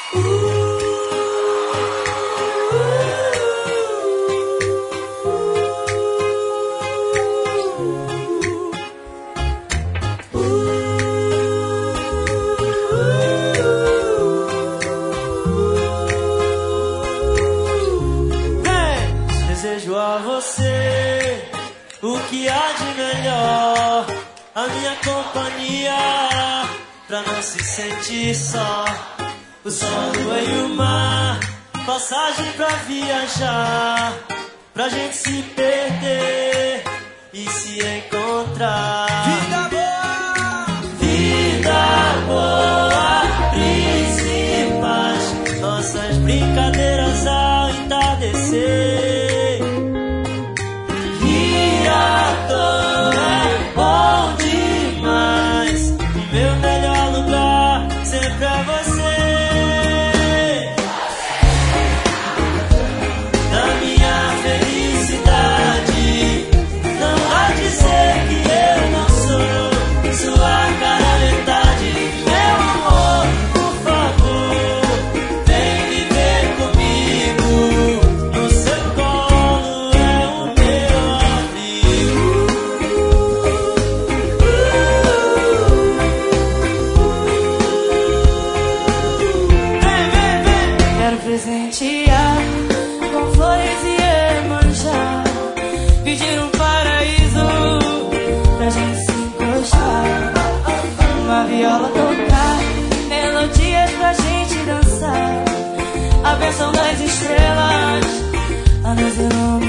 Desejo a você o que há de melhor, a minha companhia, pra não se sentir só. O sol, a lua e o mar, passagem pra viajar, pra gente se perder e se encontrar. Vida boa! Vida boa, principais, nossas brincadeiras ao entardecer. É bom demais, o meu melhor lugar sempre é você. Na minha felicidade, não vai dizer que eu não sou sua cara metade. Meu amor, por favor, vem viver comigo. No seu colo é o meu abrigo. Quero presentear com flores e Iemanjá, pedir um paraíso pra gente se encostar, uma viola tocar, melodias pra gente dançar, a bênção das estrelas a nos iluminar.